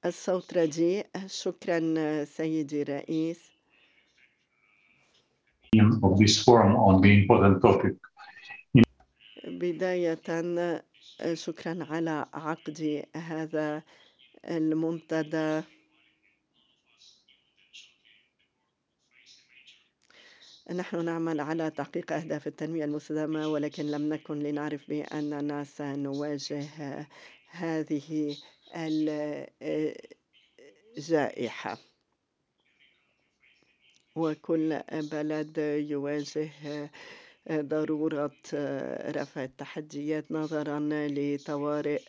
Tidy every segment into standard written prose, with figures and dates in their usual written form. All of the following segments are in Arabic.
الصوت رديء. شكرًا سيدي الرئيس. Of this forum on the important topic. بدايةً شكرًا على عقد هذا المنتدى. نحن نعمل على تحقيق أهداف التنمية المستدامة، ولكن لم نكن لنعرف بأننا سنواجه هذه الجائحة، وكل بلد يواجه ضرورة رفع التحديات نظرًا لطوارئ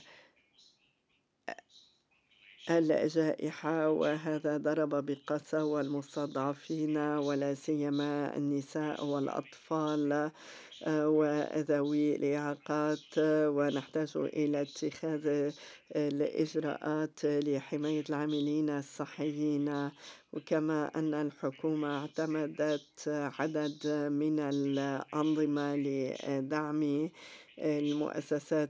الجائحة، وهذا ضرب بقسوة المستضعفين ولا سيما النساء والأطفال وذوي الإعاقات، ونحتاج إلى اتخاذ الإجراءات لحماية العاملين الصحيين، وكما أن الحكومة اعتمدت عدد من الأنظمة لدعم المؤسسات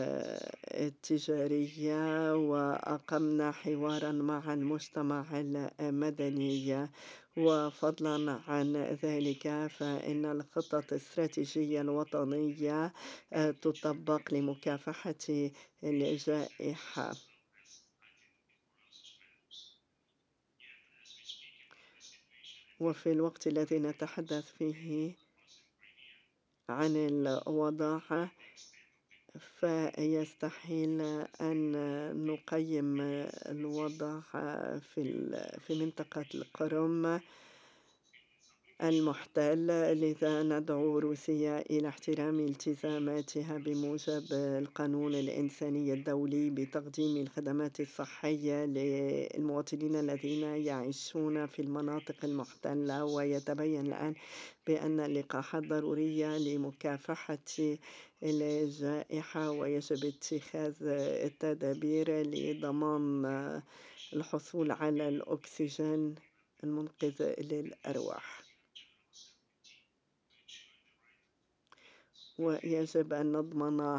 التجارية، وأقمنا حوارا مع المجتمع المدني. وفضلا عن ذلك فإن الخطط الاستراتيجية الوطنية تطبق لمكافحة الجائحة. وفي الوقت الذي نتحدث فيه عن الوضع، فيستحيل أن نقيم الوضع في منطقة القرم المحتل، لذا ندعو روسيا إلى احترام التزاماتها بموجب القانون الإنساني الدولي بتقديم الخدمات الصحية للمواطنين الذين يعيشون في المناطق المحتلة. ويتبين الآن بأن اللقاحات ضرورية لمكافحة الجائحة، ويجب اتخاذ التدابير لضمان الحصول على الأكسجين المنقذ للأرواح. ويجب أن نضمن